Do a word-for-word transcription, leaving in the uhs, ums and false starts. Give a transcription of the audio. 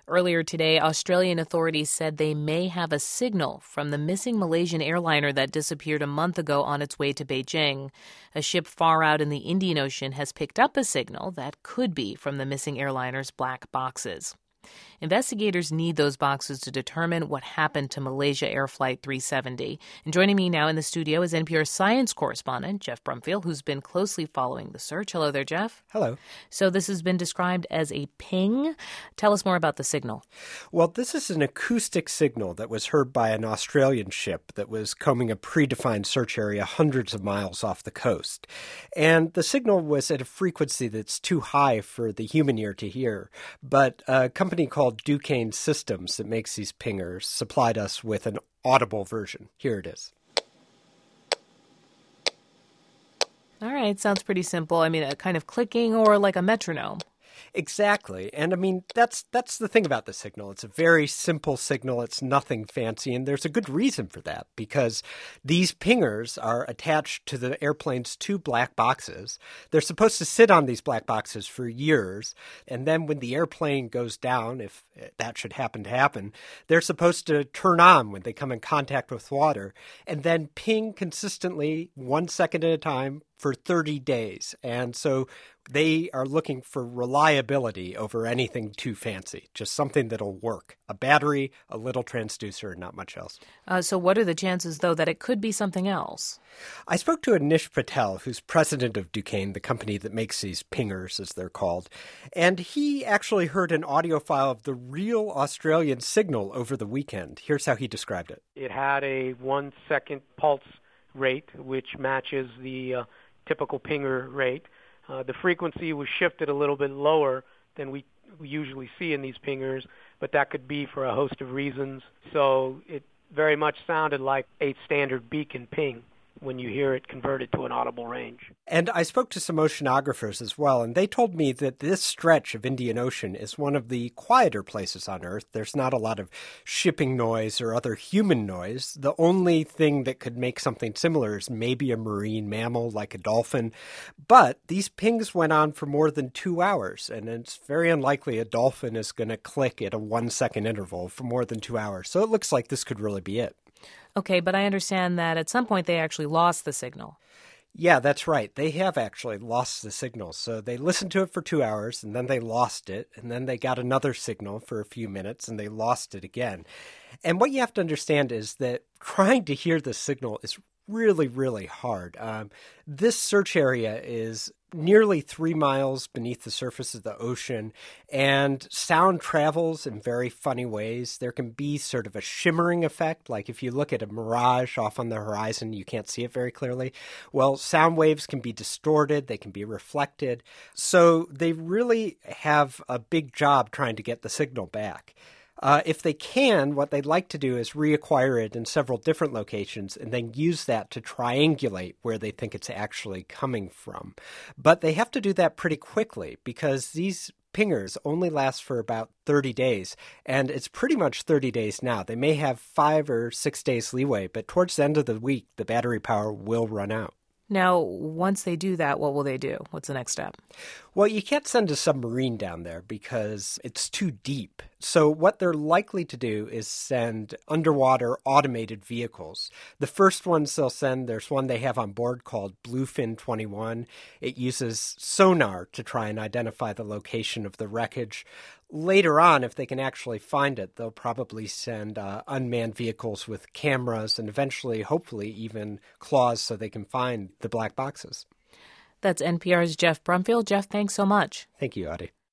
Earlier today, Australian authorities said they may have a signal from the missing Malaysian airliner that disappeared a month ago on its way to Beijing. A ship far out in the Indian Ocean has picked up a signal that could be from the missing airliner's black boxes. Investigators need those boxes to determine what happened to Malaysia Air Flight three seventy. And joining me now in the studio is N P R science correspondent Geoff Brumfiel, who's been closely following the search. Hello there, Geoff. Hello. So this has been described as a ping. Tell us more about the signal. Well, this is an acoustic signal that was heard by an Australian ship that was combing a predefined search area hundreds of miles off the coast. And the signal was at a frequency that's too high for the human ear to hear. But a company called Duquesne Systems that makes these pingers supplied us with an audible version. Here it is. All right, sounds pretty simple. I mean, a kind of clicking or like a metronome. Exactly. And I mean, that's that's the thing about the signal. It's a very simple signal. It's nothing fancy. And there's a good reason for that, because these pingers are attached to the airplane's two black boxes. They're supposed to sit on these black boxes for years. And then when the airplane goes down, if that should happen to happen, they're supposed to turn on when they come in contact with water and then ping consistently one second at a time for thirty days. And so they are looking for reliability over anything too fancy, just something that'll work. A battery, a little transducer, and not much else. Uh, so what are the chances, though, that it could be something else? I spoke to Anish Patel, who's president of Duquesne, the company that makes these pingers, as they're called. And he actually heard an audio file of the real Australian signal over the weekend. Here's how he described it. It had a one-second pulse rate, which matches the uh, typical pinger rate. Uh, the frequency was shifted a little bit lower than we, we usually see in these pingers, but that could be for a host of reasons. So it very much sounded like a standard beacon ping when you hear it converted to an audible range. And I spoke to some oceanographers as well, and they told me that this stretch of Indian Ocean is one of the quieter places on Earth. There's not a lot of shipping noise or other human noise. The only thing that could make something similar is maybe a marine mammal like a dolphin. But these pings went on for more than two hours, and it's very unlikely a dolphin is going to click at a one-second interval for more than two hours. So it looks like this could really be it. Okay, but I understand that at some point they actually lost the signal. Yeah, that's right. They have actually lost the signal. So they listened to it for two hours, and then they lost it, and then they got another signal for a few minutes, and they lost it again. And what you have to understand is that trying to hear the signal is really, really hard. Um, this search area is nearly three miles beneath the surface of the ocean, and sound travels in very funny ways. There can be sort of a shimmering effect, like if you look at a mirage off on the horizon, you can't see it very clearly. Well, sound waves can be distorted, they can be reflected, so they really have a big job trying to get the signal back. Uh, if they can, what they'd like to do is reacquire it in several different locations and then use that to triangulate where they think it's actually coming from. But they have to do that pretty quickly because these pingers only last for about thirty days, and it's pretty much thirty days now. They may have five or six days leeway, but towards the end of the week, the battery power will run out. Now, once they do that, what will they do? What's the next step? Well, you can't send a submarine down there because it's too deep. So what they're likely to do is send underwater automated vehicles. The first ones they'll send, there's one they have on board called Bluefin twenty-one. It uses sonar to try and identify the location of the wreckage. Later on, if they can actually find it, they'll probably send uh, unmanned vehicles with cameras and eventually, hopefully, even claws so they can find the black boxes. That's N P R's Geoff Brumfiel. Geoff, thanks so much. Thank you, Audie.